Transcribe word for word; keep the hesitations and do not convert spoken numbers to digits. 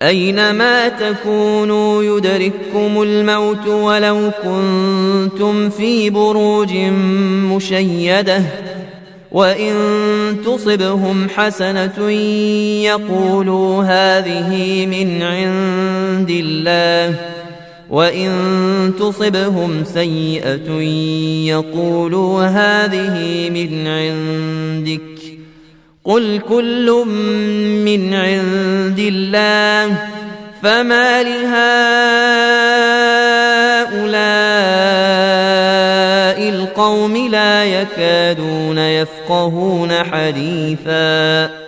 أينما تكونوا يدرككم الموت ولو كنتم في بروج مشيدة وإن تصبهم حسنة يقولوا هذه من عند الله وإن تصبهم سيئة يقولوا هذه من عندك قل كل من عند الله فما لهؤلاء القوم لا يكادون يفقهون حديثا